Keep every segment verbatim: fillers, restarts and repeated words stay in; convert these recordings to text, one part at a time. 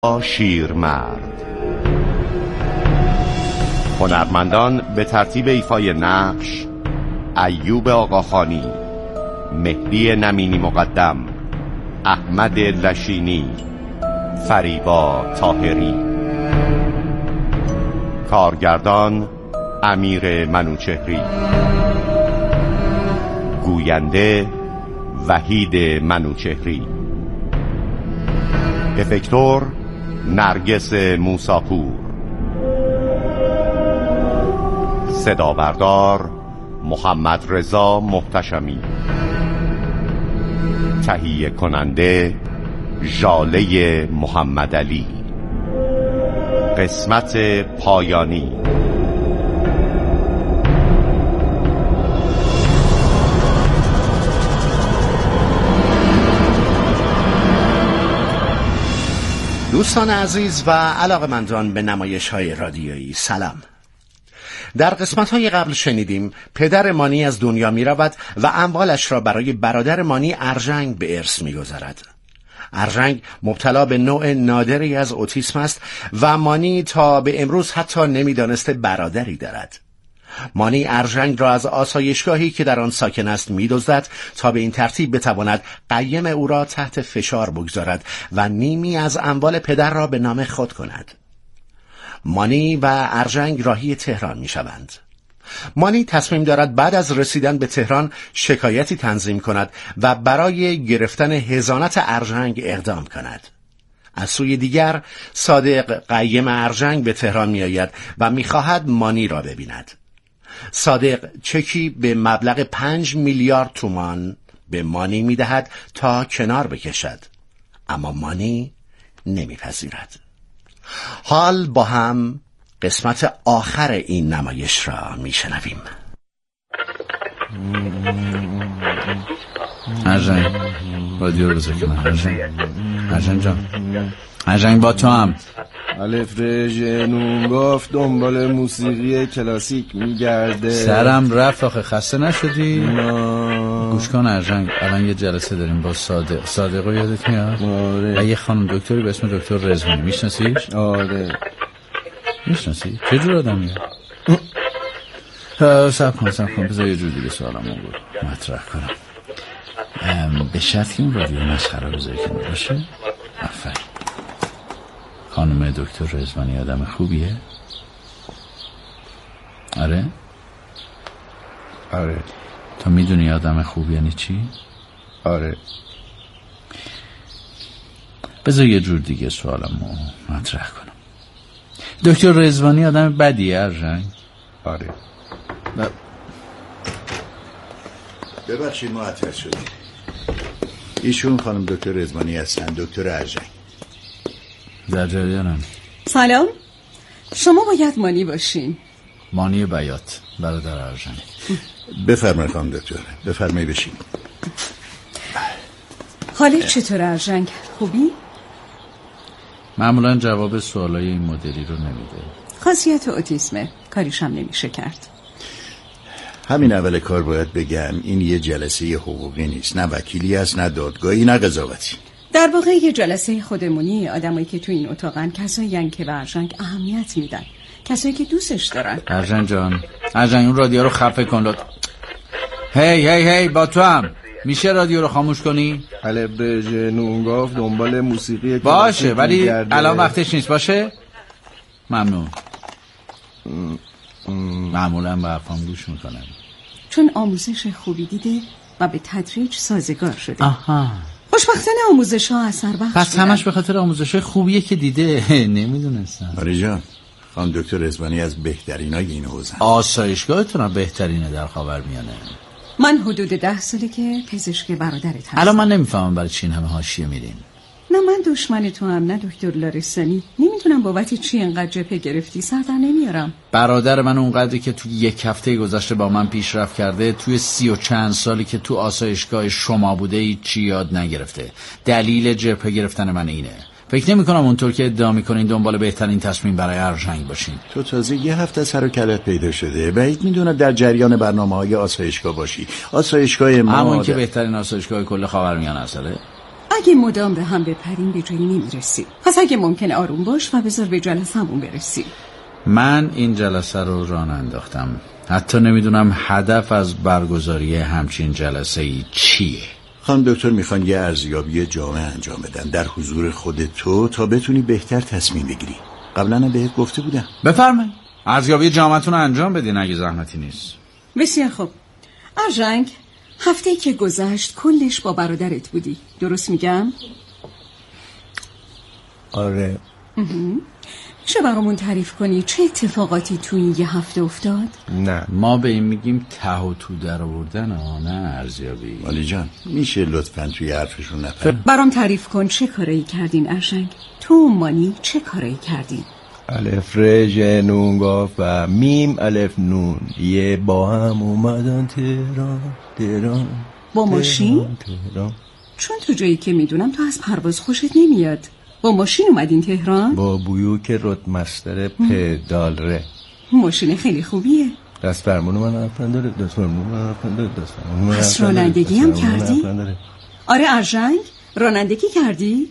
شیرمرد. هنرمندان به ترتیب ایفای نقش: ایوب آقاخانی، مهدی نمینی مقدم، احمد لشینی، فریبا طاهری. کارگردان: امیر منوچهری. گوینده: وحید منوچهری. افکتور: نرگس موساپور. صدا بردار: محمد رضا محتشمی. تهیه کننده: ژاله محمد علی. قسمت پایانی. دوستان عزیز و علاقه‌مندان به نمایش‌های رادیویی، سلام. در قسمت‌های قبل شنیدیم پدر مانی از دنیا می‌رود و اموالش را برای برادر مانی ارژنگ به ارث می‌گذارد. ارژنگ مبتلا به نوع نادری از اوتیسم است و مانی تا به امروز حتی نمی‌دانسته برادری دارد. مانی ارژنگ را از آسایشگاهی که در آن ساکن است می‌دزدد تا به این ترتیب بتواند قیم او را تحت فشار بگذارد و نیمی از اموال پدر را به نام خود کند. مانی و ارژنگ راهی تهران می‌شوند. مانی تصمیم دارد بعد از رسیدن به تهران شکایتی تنظیم کند و برای گرفتن حضانت ارژنگ اقدام کند. از سوی دیگر صادق قیم ارژنگ به تهران می‌آید و می‌خواهد مانی را ببیند. صادق چکی به مبلغ پنج میلیارد تومان به مانی می‌دهد تا کنار بکشد، اما مانی نمی‌پذیرد. حال با هم قسمت آخر این نمایش را میشنویم. ارژنگ رادیو رو بذار کنم. ارژنگ ارژنگ جان، ارژنگ با تو هم. الف رژ نون گفت دنبال موسیقی کلاسیک میگرده. سرم رفت آخه، خسته نشدی؟ نه. گوش کن ارژنگ، الان یه جلسه داریم با صادق. صادق رو یادت میاد؟ آره. و یه خانم دکتری به اسم دکتر رضوانی، میشناسیش؟ آره. میشناسی؟ چه جور آدمیه؟ سب کن سب کن بذار یه جور دیگه سوالمون رو مطرح کنم. به شرط که اون رادیو مسخره بذاری کنه باشه؟ آفرین. خانم دکتر رضوانی آدم خوبیه؟ آره؟ آره. تو میدونی آدم خوب یعنی چی؟ آره. بذار یه جور دیگه سوالمو مطرح کنم. دکتر رضوانی آدم بدیه ارژنگ؟ آره. نه. ببخشید معطل شدیم. ایشون خانم دکتر رضوانی هستن، دکتر ارژنگ. در جریانم. سلام، شما باید مانی باشین. مانی بیات، برادر ارژنگ. بفرمایید خانم دکتر، بفرمایید بشین. حالت چطور ارژنگ؟ خوبی؟ معمولا جواب سوالای این مدلی رو نمیده. خاصیت اوتیسمه، کاریش هم نمیشه کرد. همین اول کار باید بگم این یه جلسه حقوقی نیست، نه وکیلی است، نه دادگاهی، نه قضاوتی. در واقع یه جلسه خودمونی. آدمایی که تو این اتاقن کسایی هن که به ارژنگ اهمیت میدن، کسایی که دوستش دارن. ارژنگ جان، ارژنگ اون رادیو رو خفه کن لطفا. هی هی هی با تو هم میشه رادیو رو خاموش کنی؟ الف رژ نون گفت دنبال موسیقی باشه ولی الان وقتش نیست. باشه ممنون. معمولا به حرفام گوش میکنم چون آموزش خوبی دیده و به تدریج سازگار شده. آها. خوشبختانه آموزش ها اثر بخش پس همش به خاطر آموزش خوبیه که دیده. نمیدونستم. آره جان، خانم دکتر رضوانی از بهترینای این حوزه. آسایشگاهتون هم بهترینه در خاورمیانه. من حدود ده ساله که پزشک برادرت هستم. الان من نمیفهمم برای چی این همه حاشیه میرین. نه من دشمن تو هم نه دکتر لارسانی. نمیدونم بابت چی اینقدر جبهه گرفتی، سر در نمیارم. برادر من اونقدری که تو یک هفته گذشته با من پیشرفت کرده، توی سی و چند سالی که تو آسایشگاه شما بوده هیچی یاد نگرفته. دلیل جبهه گرفتن من اینه. فکر نمی کنم اونطور که ادعا میکنین دنبال بهترین تصمیم برای ارژنگ باشین. تو تازه یه هفته سر و کلت پیدا شده. بعید میدونم در جریان برنامه‌های آسایشگاه باشی. آسایشگاه ما همون که بهترین آسایشگاه کل خاورمیانه است. اگه مدام به هم بپریم به جایی نمیرسیم. پس اگه ممکنه آروم باش و بذار به جلسه‌مون برسیم. من این جلسه رو راه انداختم. حتی نمیدونم هدف از برگزاری همچین جلسه ای چیه. خانم دکتر میخوان یه ارزیابی جامع انجام بدن در حضور خود تو تا بتونی بهتر تصمیم بگیری. قبلا هم بهت گفته بودم. بفرمایید ارزیابی جامعتون رو انجام بدین اگه زحمتی نیست. بسیار خوب. ارژنگ، هفته‌ای که گذشت کلش با برادرت بودی، درست میگم؟ آره. میشه برامون تعریف کنی چه اتفاقاتی تو این یه هفته افتاد؟ نه ما به این میگیم ته و تو در آوردن، نه ارزیابی. والی جان میشه لطفاً توی حرفشون نپر. برام تعریف کن چه کارایی کردین ارژنگ؟ تو و مانی چه کارایی کردین؟ الف ر ژ نون گاف و میم الف نون یه با هم اومدن تهران تهران. با ماشین؟ تهران. چون تو جایی که میدونم تو از پرواز خوشت نمیاد. با ماشین اومدین تهران؟ با بیوک رتمستر پدال ره. ماشین خیلی خوبیه. دست فرمون من حرفن داره، دست فرمون من حرفن داره، دست فرمون من پس حرفن داره. رانندگی هم دست فرمون من کردی؟ حرفن داره. آره ارژنگ، رانندگی کردی؟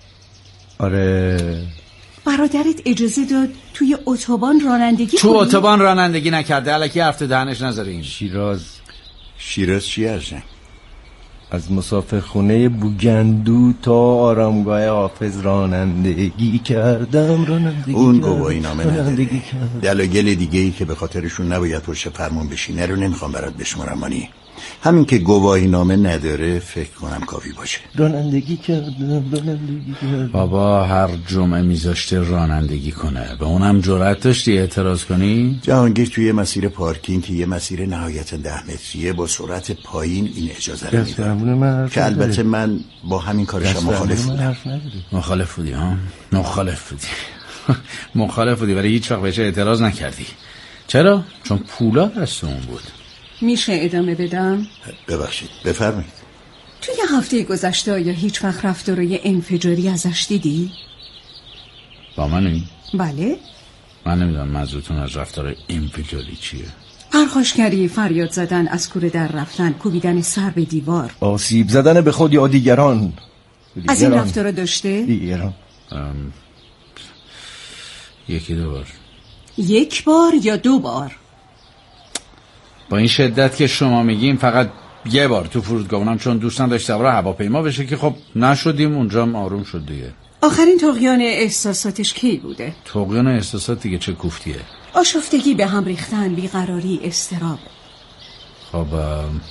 آره. برادرت اجازه داد توی اتوبان رانندگی تو کنی؟ اتوبان رانندگی نکرده، الکی حرف دهنش نذارین. شیراز. شیراز چی ارژنگ؟ از مسافرخونه بوگندو تا آرامگاه حافظ رانندگی کردم رانندگی اون کردم. گواهی نامه رانندگی نداره. کردم. دلایل دیگه ای که به خاطرشون نباید پشت فرمون بشینه رو نمیخوام برات بشمارم مانی. همین که گواهی نامه نداره فکر کنم کافی باشه. رانندگی کردم رانندگی کردم. بابا هر جمعه میذاشته رانندگی کنه، به اونم جرأت داشتی اعتراض کنی؟ جهانگیر توی مسیر پارکینگ که یه مسیر نهایت ده متریه با سرعت پایین این اجازه رو دست میده فرمون من حرف که البته نداره. من با همین کارش دست مخالف فرمون من بودم. حرف نداره. مخالف بودی ها؟ مخالف بودی مخالف بودی ولی هیچ وقت بهش اعتراض نکردی. چرا؟ چون پولا دست اون بود. میشه ادامه بدم؟ ببخشید بفرمایید. توی هفته گذشته آیا هیچ وقت رفتارای انفجاری ازش دیدی؟ با منی؟ بله. من نمیدونم منظورتون از رفتار انفجاری چیه. پرخاشگری، فریاد زدن، از کوره در رفتن، کوبیدن سر به دیوار. آسیب زدن به خود یا دیگران. دیگران. از این رفتارا داشته؟ دیگران. ام... یکی دو بار. یک بار یا دو بار؟ با این شدت که شما میگیم فقط یه بار تو فرودگاه، اونم چون دوست نداشت سوار هواپیما بشه که خب نشدیم، اونجا هم آروم شد دیگه. آخرین طغیان احساساتش کی بوده؟ طغیان احساسات دیگه چه کوفتیه؟ آشفتگی، به هم ریختن، بیقراری، اضطراب. خب ام...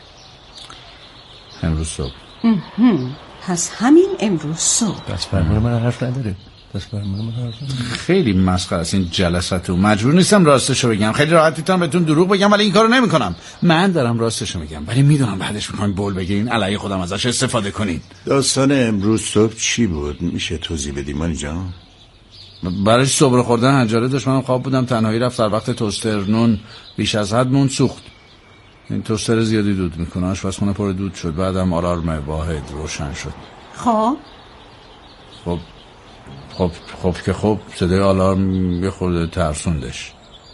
امروز صبح. پس همین امروز صبح. دست فرمون من حرف نداره. دست فرمون من حرف نداره. خیلی مسخره است این جلساتو. مجبور نیستم راستشو بگم، خیلی راحت میتونم بهتون دروغ بگم ولی این کارو نمیکنم. من دارم راستشو میگم ولی میدونم بعدش میخواین بول بگیرین علیه خودم ازش استفاده کنین. داستان امروز صبح چی بود؟ میشه توضیح بدی مانی جان؟ برای صبح خوردن حنجره داشت، منم خواب بودم، تنهایی رفت، در وقت توستر نون بیش از حد نون سوخت. این توستر زیادی دود میکنه، آشپزخونه پر دود شد، بعدم آلارم واحد روشن شد. خب خب خب خب که خب صدای آلارم یه خورده ترسوندش.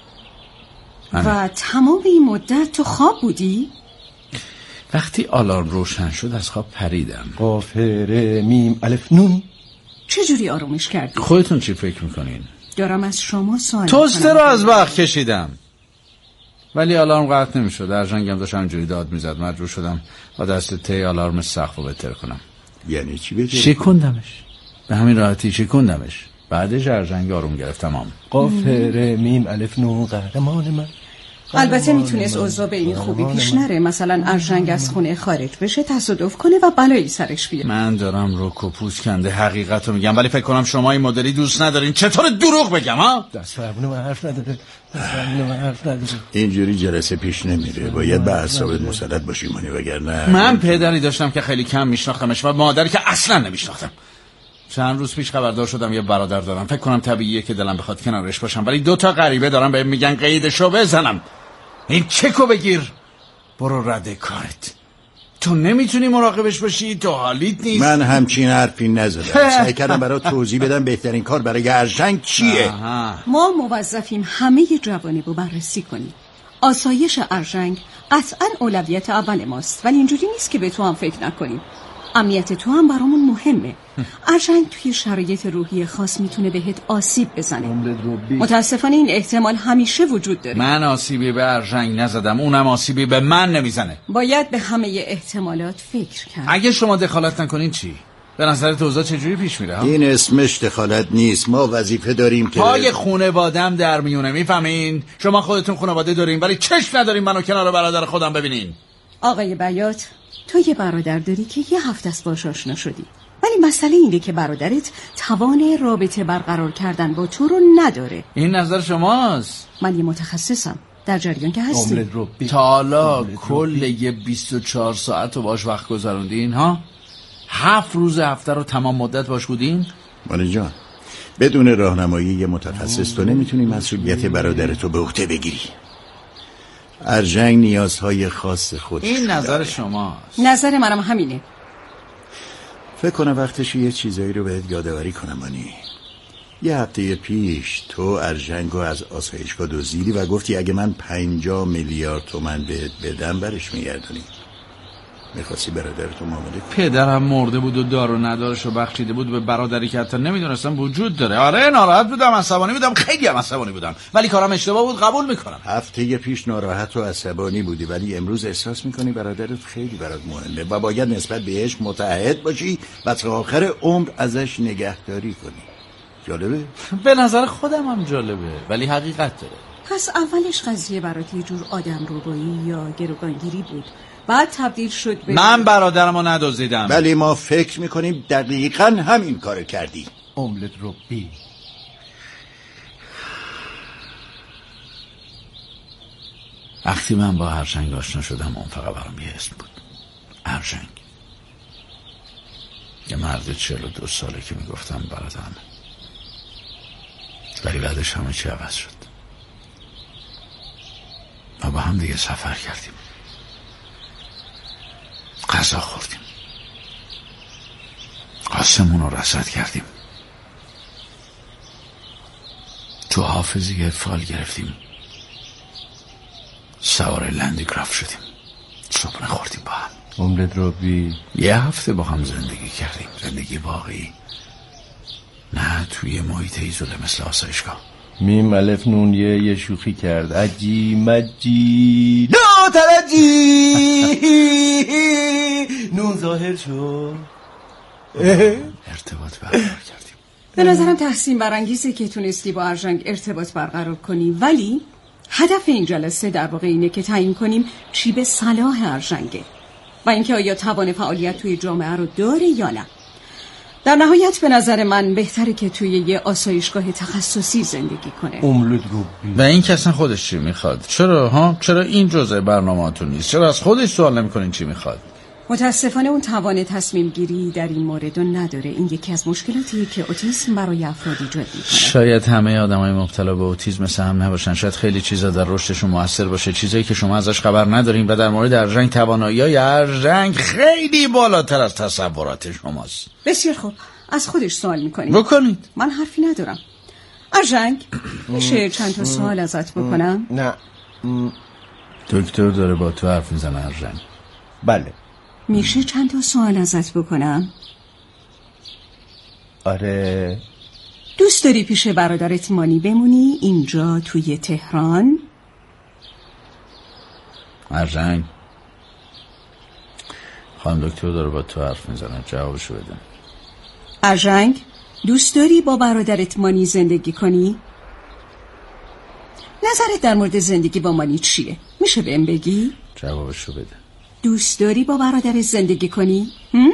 و تمام این مدت تو خواب بودی؟ وقتی آلارم روشن شد از خواب پریدم. قاف ر میم الف نون. چجوری آرومش کردی؟ خودتون چی فکر میکنین؟ دارم از شما سوال توستر رو از وقت کشیدم ولی آلارم قطع نمیشد. ارژنگم داشت همجوری داد میزد، مجبور شدم با دست تی آلارم سقف رو بهتر کنم. یعنی چی بهتر؟ شکوندمش، به همین راحتی شکوندمش. بعدش ارژنگ آروم گرفت. تمام. قاف ر میم الف نون قهرمان من. البته میتونست اوضاع به این خوبی پیش نره، مثلا ارژنگ از خونه خارج بشه، تصادف کنه و بلایی سرش بیاد. من دارم رو کپوس کنده حقیقت رو میگم ولی فکر کنم شما این مدلی دوست ندارین. چطور دروغ بگم ها؟ دست فرمون من حرف نداره. دست فرمون من حرف نداره. اینجوری جلسه پیش نمیره، باید به اعصابت مسلط باشی مانی، وگرنه من پدری داشتم که خیلی کم میشناختمش و مادری که اصلا نمیشناختم. چند روز پیش خبردار شدم یه برادر دارم، فکر کنم طبیعیه که دلم بخواد کنارش باشم ولی دو تا غریبه دارم بهم میگن قیدشو بزنم. این چکو بگیر برو رد کارت. تو نمیتونی مراقبش باشی، تو حالیت نیست. من همچین حرفی نزدم. سعی کردم برای توضیح بدم بهترین کار برای ارژنگ چیه. آها. ما موظفیم همه جوانب رو بررسی کنیم. آسایش ارژنگ قطعا اولویت اول ماست ولی اینجوری نیست که به تو هم فکر نکنیم. امنیت تو هم برامون مهمه. ارژنگ توی شرایط روحی خاص میتونه بهت آسیب بزنه. متاسفانه این احتمال همیشه وجود داره. من آسیبی به ارژنگ نزدم، اونم آسیبی به من نمیزنه. باید به همه احتمالات فکر کرد. اگه شما دخالت نکنین چی؟ به نظرت اوضاع چجوری پیش میره؟ این اسمش دخالت نیست. ما وظیفه داریم که پای خانواده‌ام در میونه، میفهمین؟ شما خودتون خانواده دارین ولی چشم ندارین منو کنار برادر خودم ببینین. آقای بیات، تو یه برادر داری که یه هفته است باهاش آشنا شدی، ولی مسئله اینه که برادرت توان رابطه برقرار کردن با تو رو نداره. این نظر شماست. من یه متخصصم، در جریان که هستی. تا حالا کل یه بیست و چهار ساعت رو باش وقت گذروندین ها؟ هفت روز هفته رو تمام مدت باش بودین؟ مانی جان، بدون راهنمایی یه متخصص تو نمیتونی مسئولیت برادرتو به عهده بگیری. ارژنگ نیازهای خاص خودش. این نظر شماست. نظر منم همینه. فکر کنم وقتش یه چیزایی رو بهت یادآوری کنم مانی. یه هفته پیش تو ارژنگو از آسایشگاه دزدیدی و گفتی اگه من پنجاه میلیارد تومن بهت بدم برش میگردونی. میخواستی برادرتو معامله کنی. پدرم مرده بود و دار و ندارش رو بخشیده بود به برادری که حتی نمیدونستم وجود داره. آره ناراحت بودم، عصبانی بودم، خیلی هم عصبانی بودم، ولی کارم اشتباه بود، قبول میکنم. هفته پیش ناراحت و عصبانی بودی ولی امروز احساس میکنی برادرت خیلی برات مهمه و باید نسبت بهش متعهد باشی و تا آخر عمر ازش نگهداری کنی. جالبه؟ به نظر خودم هم جالبه ولی حقیقت داره. پس اولش قضیه برات یه جور آدم روبایی یا گروگانگیری بود، بعد تبدیل شد به من برادرمو ندزدیدم. ولی ما فکر میکنیم دقیقاً همین کارو کردی. املت روبی. وقتی من با ارژنگ آشنا شدم اون فقط برام یه اسم بود، ارژنگ. یه مرد چهل و دو ساله که میگفتم برادرم، ولی بعدش همه چی عوض شد و با هم دیگه سفر کردیم، غذا خوردیم، آسمون رو رصد کردیم، تو حافظی فال گرفتیم، سوار لندیکرافت شدیم، صبحونه خوردیم با هم. املت روبی. یه هفته با هم زندگی کردیم، زندگی واقعی، نه توی محیط ایزوله مثل آسایشگاه. میم الف نون یه یه شوخی کرد. عجی مجی لا ترجی نون ظاهر شد. ارتباط برقرار کردیم. به نظرم تحسین برانگیزه که تونستی با ارژنگ ارتباط برقرار کنی، ولی هدف این جلسه در واقع اینه که تعیین کنیم چی به صلاح ارژنگه و اینکه آیا توان فعالیت توی جامعه رو داره یا نه. در نهایت به نظر من بهتره که توی یه آسایشگاه تخصصی زندگی کنه. املت روبی. و این کسا خودش چی میخواد؟ چرا ها؟ چرا این جزء برنامه‌تون نیست؟ چرا از خودش سوال نمی‌کنین چی میخواد؟ متاسفانه اون توان تصمیم گیری در این مورد رو نداره. این یکی از مشکلاتیه که اوتیسم برای افراد ایجاد میکنه. شاید همه آدمای مبتلا به اوتیسم مثل هم نباشن، شاید خیلی چیزا در رشدشون موثر باشه، چیزایی که شما ازش خبر ندارین و در مورد ارژنگ توانایی‌های ارژنگ خیلی بالاتر از تصورات شماست. بسیار خوب، از خودش سوال میکنید. بکنید. من حرفی ندارم. ارژنگ، میشه چند تا سوال ازت بکنم؟ نه. دکتر داره با تو حرف میزنه ارژنگ. بله. میشه چند تا سوال ازت بکنم؟ آره. دوست داری پیش برادرت مانی بمونی اینجا توی تهران؟ ارژنگ، خانم دکتر داره با تو حرف میزنه، جوابشو بده. ارژنگ، دوست داری با برادرت مانی زندگی کنی؟ نظرت در مورد زندگی با مانی چیه؟ میشه بهم بگی؟ جوابشو بده. دوست داری با برادرت زندگی کنی؟ هم؟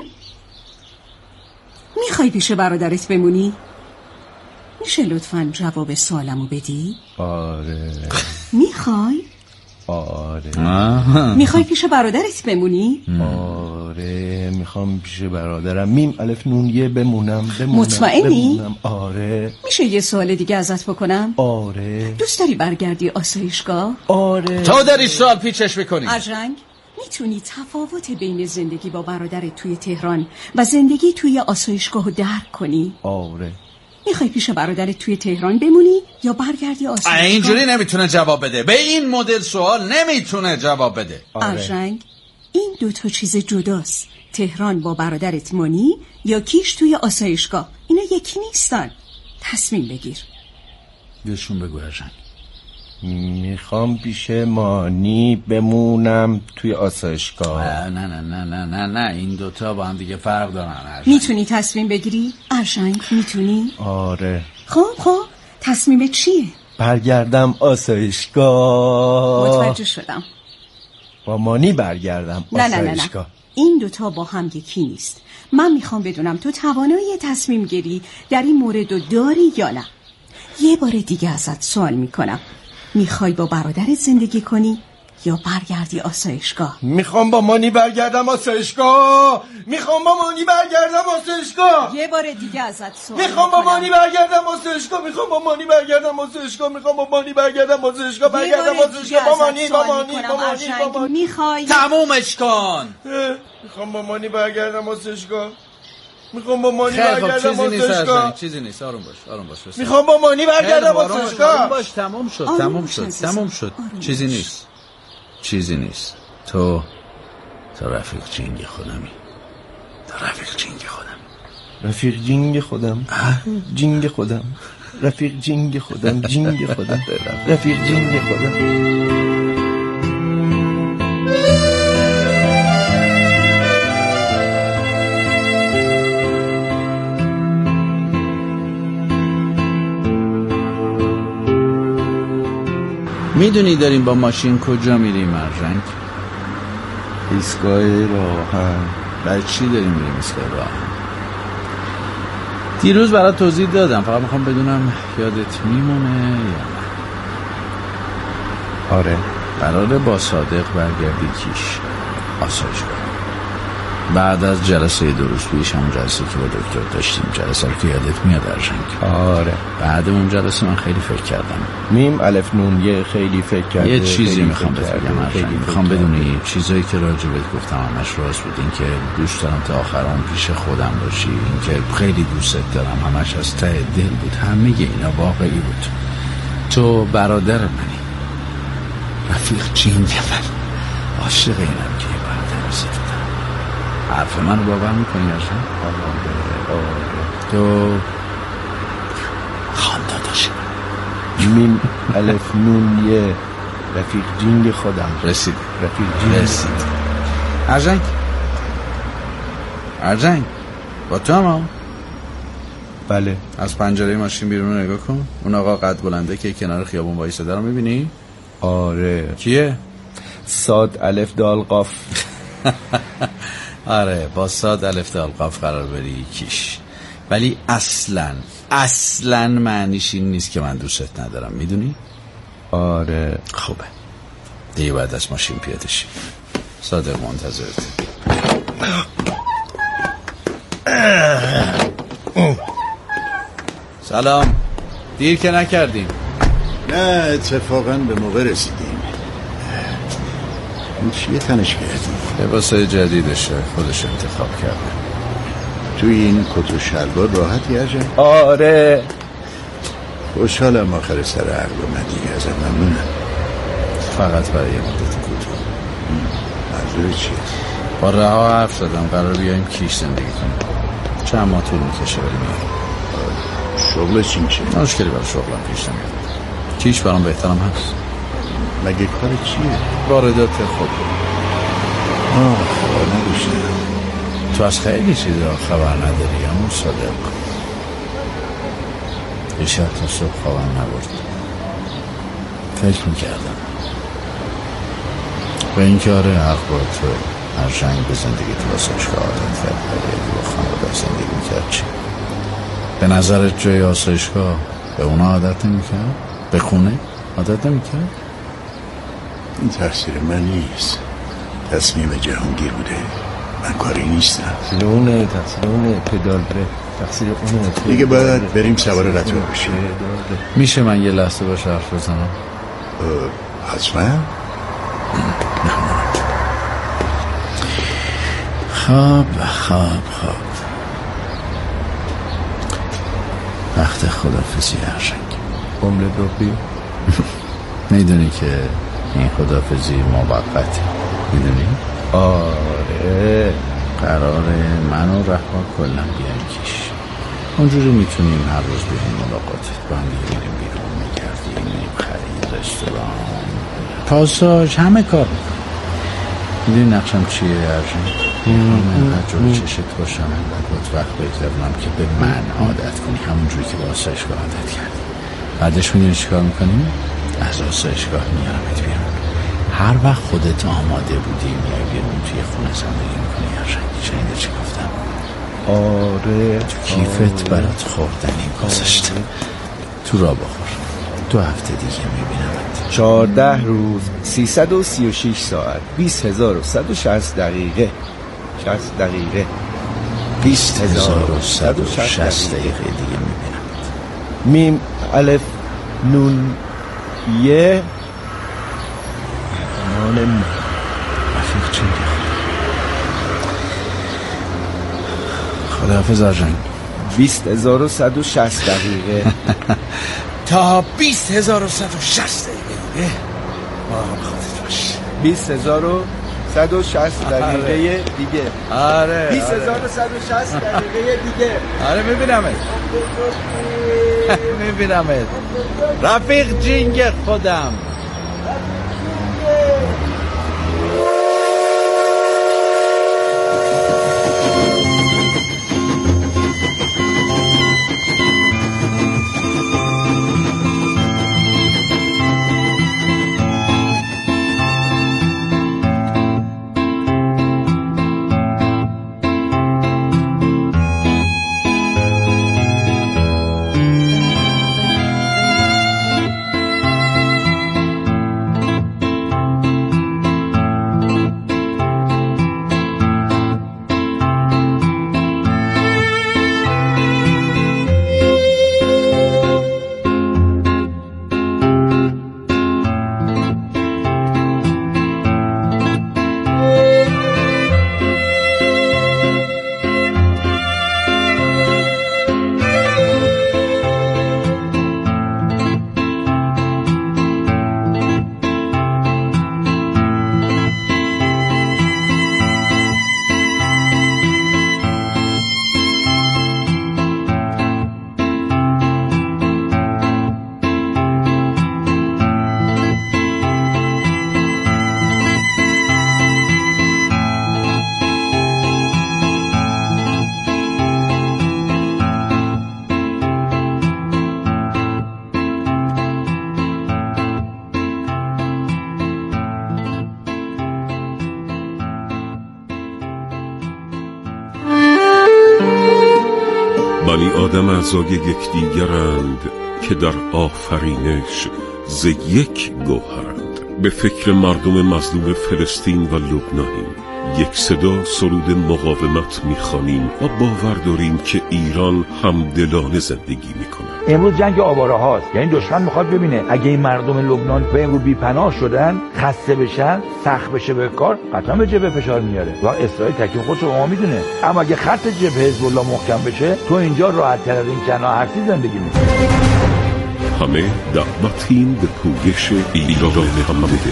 میخوای پیش برادرت بمونی؟ میشه لطفاً جواب سوالمو بدی؟ آره. میخوای؟ آره. میخوای پیش برادرت بمونی؟ آره میخوام پیش برادرم میم الف نون یه بمونم بمونم مطمئنی؟ بمونم. آره. میشه یه سوال دیگه ازت بکنم؟ آره. دوست داری برگردی آسایشگاه؟ آره. تو داری سوال پیچش میکنی. ارژنگ، میتونی تفاوت بین زندگی با برادرت توی تهران و زندگی توی آسایشگاه رو درک کنی؟ آره. میخوای پیش برادرت توی تهران بمونی یا برگردی آسایشگاه؟ اینجوری نمیتونه جواب بده، به این مدل سوال نمیتونه جواب بده. ارژنگ، این دو تا چیز جداست. تهران با برادرت مانی یا کیش توی آسایشگاه. اینا یکی نیستن. تصمیم بگیر. بهشون بگو ارژنگ. میخوام پیش مانی بمونم توی آسایشگاه. نه نه نه نه نه نه این دوتا با هم دیگه فرق دارن ارژنگ. میتونی تصمیم بگیری؟ ارژنگ میتونی؟ آره. خب خب تصمیم چیه؟ برگردم آسایشگاه. متوجه شدم. با مانی برگردم نه نه آسایشگاه. نه نه. این دوتا با هم یکی نیست. من میخوام بدونم تو توانایی تصمیم گیری در این مورد رو داری یا نه. یه بار دیگه ازت سوال میکنم. میخوای با برادرت زندگی کنی یا برگردی آسایشگاه؟ میخوام با مانی برگردم آسایشگاه. میخوام با مانی برگردم آسایشگاه. یه بار دیگه ازت سوال میخوام با میکنم. مانی برگردم آسایشگاه. میخوام با مانی برگردم آسایشگاه. میخوام با مانی برگردم آسایشگاه. برگردم آسایشگاه با مانی با مانی با مانی با مانی. میخوای تمومش کن. میخوام با مانی برگردم آسایشگاه. میخوام با مانی خیلی خب برگردم چیزی نیست آسایشگاه. ارژنگ، چیزی نیست. آروم باش آروم باش. میخوام با مانی برگردم آروم باش آسایشگاه. آروم باش. تموم شد آروم تموم باش شد عزیزم. تموم شد. آروم چیزی باش. نیست چیزی نیست. تو تو رفیق جنگ خودمی. تو رفیق جنگ خودمی. رفیق جنگ خودم. جنگ خودم. رفیق جنگ خودم. جنگ خودم. رفیق جنگ خودم. میدونی داریم با ماشین کجا میریم ارژنگ؟ ایستگاه راهن. برای چی داریم میریم ایستگاه راهن؟ دیروز برات توضیح دادم، فقط میخوام بدونم یادت میمونه یا نه. آره. قراره با صادق برگردی کیش آسایشگاه. بعد از جلسه دو روز پیش، همون جلسه که با دکتر داشتیم، جلسه که یادت میاد ارژنگ؟ آره. بعد اون جلسه من خیلی فکر کردم. میم الف نون یه خیلی فکر کرده. یه چیزی میخوام بهت فکر بگم کرده، ارژنگ. خیلی میخوام فکر بدونی کرده. چیزایی که راجع بهت گفتم همش راست بود. این که دوست دارم تا آخرام پیش خودم باشی، این که خیلی دوستت دارم، همش از ته دل بود. همه اینا واقعی بود. تو برادر منی، رفیق جنگ من، عاشق اینم که یه برادر مثل تو دارم. حرف منو باور میکنی ارژنگ؟ آره آره. تو خان داداش میم الف نون یه رفیق جنگ خودم. رسید رفیق جنگ رسید. ارژنگ ارژنگ با تو هم. بله. از پنجره ماشین بیرون نگاه کن. اون آقا قد بلنده که کنار خیابون وایساده رو میبینی؟ آره. کیه؟ صاد الف دال قاف. آره با صاد الف دال قاف قرار بری کیش. ولی اصلا اصلا معنیش این نیست که من دوستت ندارم، میدونی؟ آره. خوبه دیگه بعد از ماشین پیاده شی. صادق منتظرته. سلام. دیر که نکردیم. نه اتفاقا به موقع رسیدیم. این چیه تنش کردیم؟ لباس جدیدشه، خودش انتخاب کرده. توی این کت و شلوار راحتی ارژنگ؟ آره. خوشحالم آخر سر عقل اومدی. ازم ممنونم. فقط برای یه مدت کوتاه. منظور چیه؟ با رها حرف زدم قرار بیایم کیش زندگی کنیم. چند ماه طول میکشه ولی میایم. شغل چی میشه؟ مشکلی برای شغلم پیش نمیاد. کیش برام بهترم هست. مگه کار چیه؟ واردات خود. آه خبر نداشتم. تو از خیلی چیزا خبر نداری اما صادق. یه شب تا صبح خوابم نبرد. فکر میکردم به این که آره حق با تو ارژنگ به زندگی تو آسایشگاه عادت کرد، ولی با خانواده زندگی میکرد چی؟ به نظرت جای آسایشگاه به اونا عادت نمیکرد؟ به خونه عادت نمیکرد؟ این تقصیر من نیست. تصمیم جهانگیر بوده. من کاری نیستم. لونه تقصیرونه پدال بره. تقصیر اونه. دیگه باید بریم سوار قطار بشیم. میشه من یه لحظه باشه حرف بزنم؟ حتما. خواب خواب خواب وقت خدافزی ارژنگ. عمر دوبی. میدونی که این خدافزی موقته، میدونی؟ آره قراره من و رهبر کلا بیایم کیش. اونجوری میتونیم هر روز بریم ملاقات، با هم دیگه بریم بیرون، میگردیم، میریم خرید، رستوران، پاساژ، همه کار میکنم. میدونی نقشم چیه ارجن؟ من اینقدر جلو چشت باشم، اینقدر باید وقت بگذارم که به من عادت کنی، همونجوری که با آسایشگاه عادت کردی. بعدش میدونی چی کار میکنیم؟ از آسایشگاه میارمت بیرون. هر وقت خودت آماده بودی میای بیرون، توی خونه زندگی میکنی. ارجن شنیده چی گفتم؟ آره تو کیفت برات خوردنی گذاشته، تو را بخور. دو هفته دیگه میبینمت. چهارده روز سیصد و سی و شش ساعت بیست هزار و صد و شصت دقیقه شصت دقیقه بیست هزار و صد و شصت دقیقه دیگه میبینمت. میم الف نون یه مانم رفیق چی میگه؟ خداحافظ آرژنگ. بیست هزار و صد و شصت دقیقه تا بیست هزار و صد و شصت دقیقه مراقب خودت باش. بیست هزار و صد و شصت دقیقه دیگه. آره بیست هزار و صد و شصت دقیقه دیگه. آره میبینمت میبینمت رفیق جینگ خودم. بنی آدم اعضای یکدیگرند که در آفرینش ز یک گوهرند. به فکر مردم مظلوم فلسطین و لبنانیم، یک صدا سرود مقاومت میخوانیم و باور داریم که ایران همدلانه زندگی میکنه. امروز جنگ آواره هاست، یعنی دشمن میخواد ببینه اگه این مردم لبنان به امروز بی‌پناه شدن، خسته بشن، سخت بشه به کار، قطعا به جبهه فشار میاره و اسرائیل تکلیف خودش رو ما میدونه. اما اگه خط جبهه حزب الله محکم بشه، تو اینجا راحت تر از این کنا هرسی زندگی میکنی. همه دعوتیم به پویش ایران همدل.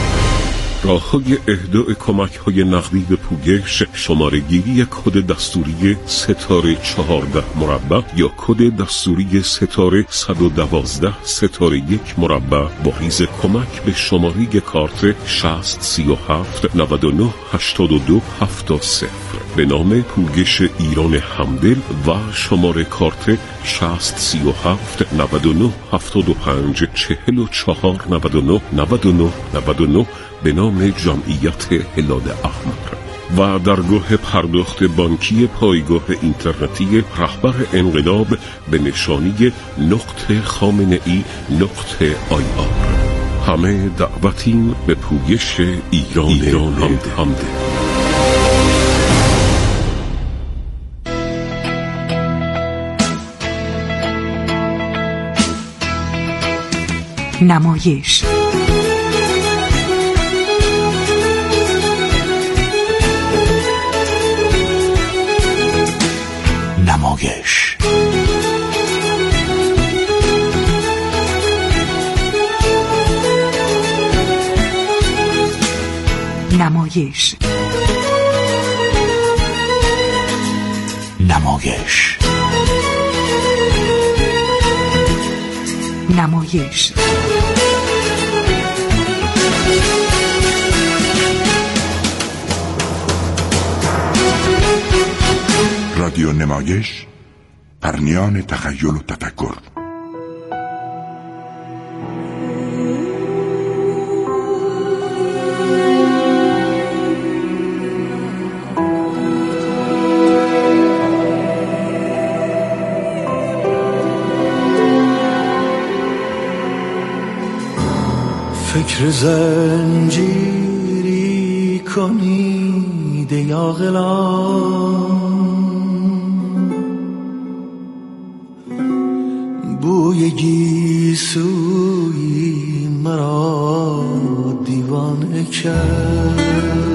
راه‌های اهدای کمک‌های نقدی به پویش، شماره‌گیری کد دستوری ستاره چهارده مربع یا کد دستوری ستاره صد و دوازده ستاره یک مربع با ریز کمک به شماره کارت شصت سی و هفت نود و نه هشتاد و دو هفتاد صفر به نام پویش ایران همدل و شماره کارت شصت سی و هفت نود و نه هفتاد و پنج چهل و چهار نود و نه نود و نه نود و نه به نام جمعیت هلال احمر و درگاه پرداخت بانکی پایگاه اینترنتی رهبر انقلاب به نشانی نقطه خامنه ای نقطه آی آر. همه دعوتیم به پویش ایران, ایران همدل. نمایش نمایش نمایش نمایش. نمایش رادیو نمایش، پرنیان تخیل و تفکر. فکر زنجیری کنید یا غلام، بوی گیسوی مرا دیوانه کرد.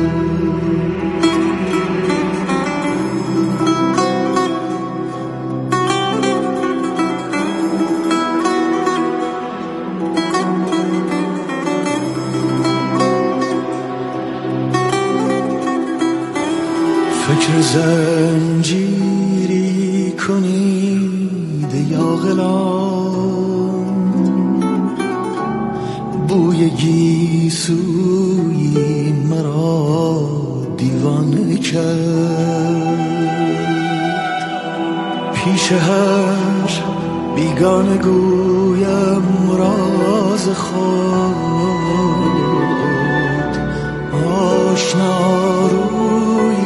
فکر زنجیری کنید یا غلام، بوی گیسوی مرا دیوانه کرد. پیش هر بیگانه گویم راز خود، آشنا روی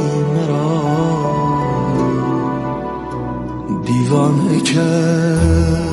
دیوانه کرد.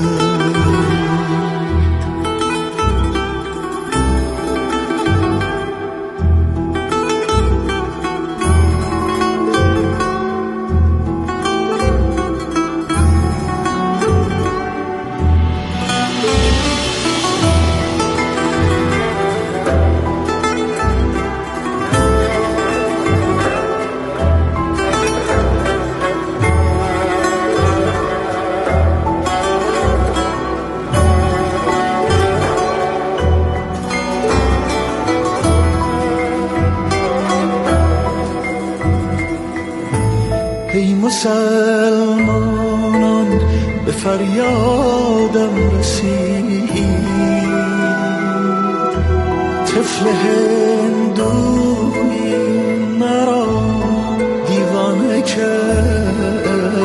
ای مسلمانان به فریادم رسید، طفل هندوی مرا دیوانه کرد.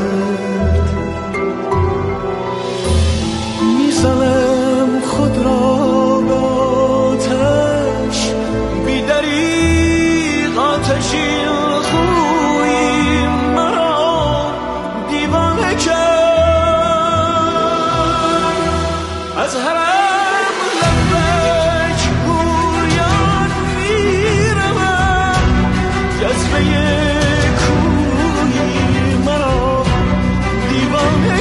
میزنم خود را به آتش، بی دریغ آتشی از حرم لبک گویان میروم، جذبه کوی مرا دیوانه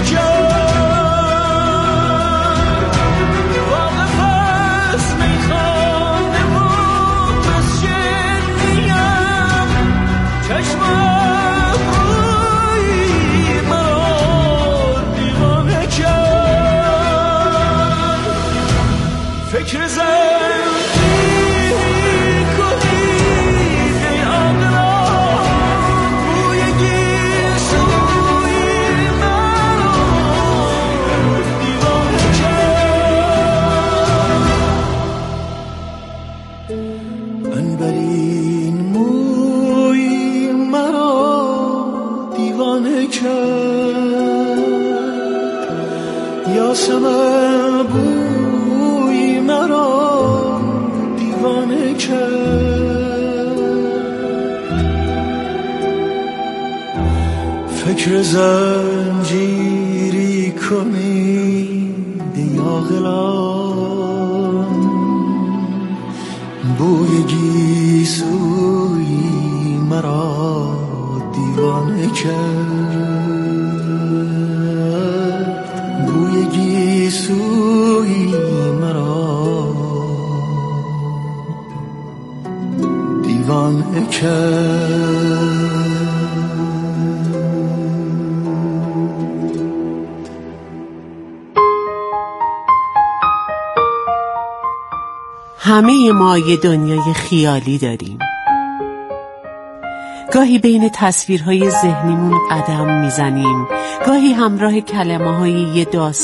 کرد. واقف از میخانه و مسجد نیم، چشمم روی مرا دیوانه کرد. فکر زنجیری کنید ای آقلام، بوی گیسوی مرا دیوانه کرد. عنبرین موی مرا دیوانه کرد. یاسمن بوی مرا دیوانه کرد. فکر زنجیری کنید یا غلام، بوی گیسوی مرا دیوانه کرد. بوی گیسوی مرا دیوانه کرد. همه ما یه دنیای خیالی داریم. گاهی بین تصویرهای ذهنیمون قدم میزنیم، گاهی همراه کلمه های یه داستان